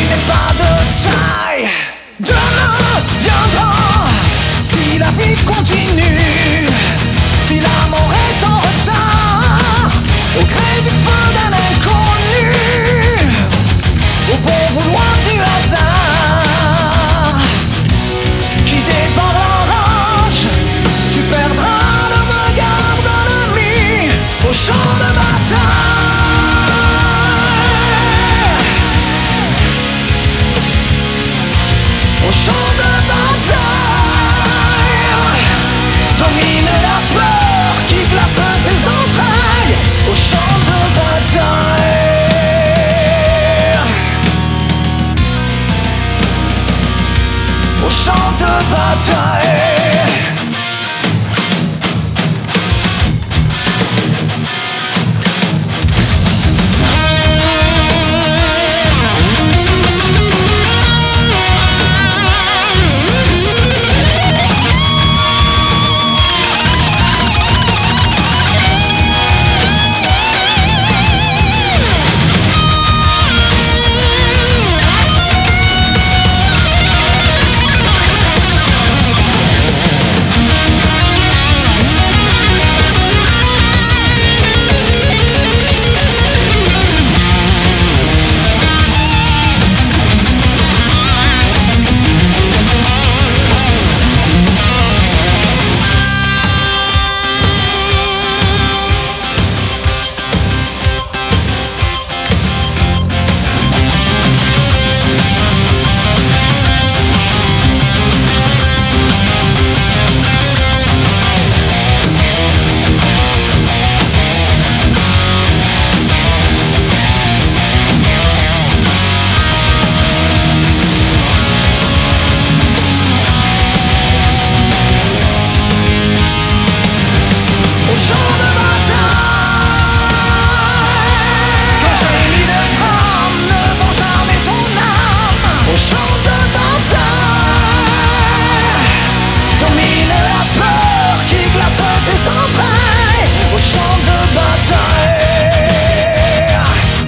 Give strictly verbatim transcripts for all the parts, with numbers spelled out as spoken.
n'est pas de taille. Demain viendra si la vie continue, si la mort est en retard, au gré du feu d'un inconnu, au bon vouloir du hasard. Guidé par la rage, tu perdras le regard de l'ennemi au champ de bataille. Au champ de bataille, domine la peur qui glace tes entrailles. Au champ de bataille, au champ de bataille.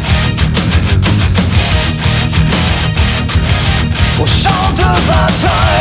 Au champ de bataille.